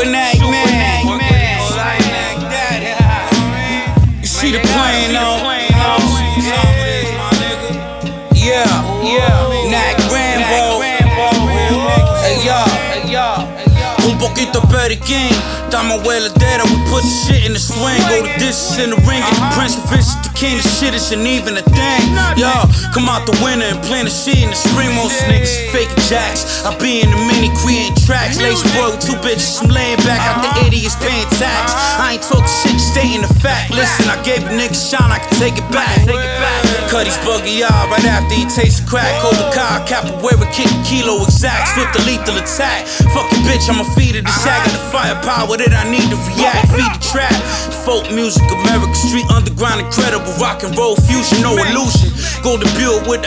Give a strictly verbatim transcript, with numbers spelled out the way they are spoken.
Sugar Nag Man. You see the plane though? Yeah, yeah. Nag Rambo. Hey y'all. Un poquito periquín, estamos hueladera, we put the shit in the swing. Go the dishes in the ring, get the prince, the fish, the king, the shit isn't even a thing. Yo, come out the winter and plant the shit in the spring. Most niggas fake jacks. I be in the mini creating tracks. Lace boy with two bitches, I'm laying back out the idiots paying tax. I ain't talking shit, stating the fact. Listen, I gave a nigga shine, I can take it back. Cuddy's buggy out right after he tastes crack. Hold the car, capoeira, kick a kilo exact. Flip the lethal attack. Fuck a bitch, I'ma feed it the sack. Got the firepower that I need to react. Feed the trap. Folk music, America Street Underground, incredible. Rock and roll fusion, no illusion. Go to build with the